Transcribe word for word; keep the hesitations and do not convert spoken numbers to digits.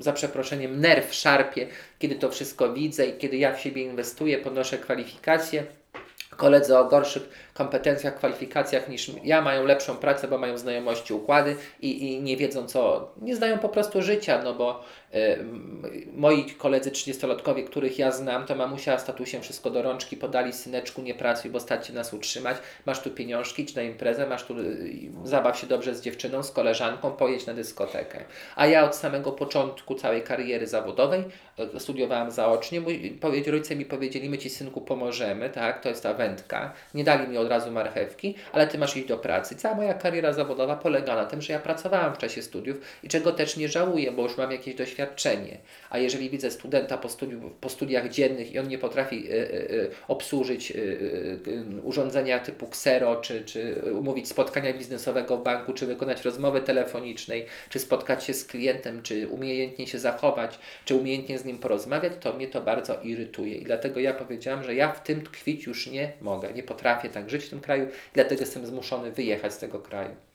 za przeproszeniem, nerw szarpie, kiedy to wszystko widzę i kiedy ja w siebie inwestuję, podnoszę kwalifikacje. Koledzy o gorszych kompetencjach, kwalifikacjach niż ja mają lepszą pracę, bo mają znajomości, układy i, i nie wiedzą co, nie znają po prostu życia, no bo y, moi koledzy trzydziestolatkowie, których ja znam, to mamusia statusiem wszystko do rączki podali, syneczku nie pracuj, bo stać się nas utrzymać, masz tu pieniążki, idź na imprezę, masz tu, y, zabaw się dobrze z dziewczyną, z koleżanką, pojedź na dyskotekę. A ja od samego początku całej kariery zawodowej y, studiowałam zaocznie, mój, rodzice mi powiedzieli, my Ci synku pomożemy, tak, to jest ta wędka, nie dali mi od razu marchewki, ale Ty masz iść do pracy. Cała moja kariera zawodowa polega na tym, że ja pracowałam w czasie studiów i czego też nie żałuję, bo już mam jakieś doświadczenie. A jeżeli widzę studenta po, studiu, po studiach dziennych i on nie potrafi y, y, obsłużyć y, y, urządzenia typu ksero, czy, czy umówić spotkania biznesowego w banku, czy wykonać rozmowy telefonicznej, czy spotkać się z klientem, czy umiejętnie się zachować, czy umiejętnie z nim porozmawiać, to mnie to bardzo irytuje. I dlatego ja powiedziałam, że ja w tym tkwić już nie mogę, nie potrafię tak żyć w tym kraju, dlatego jestem zmuszony wyjechać z tego kraju.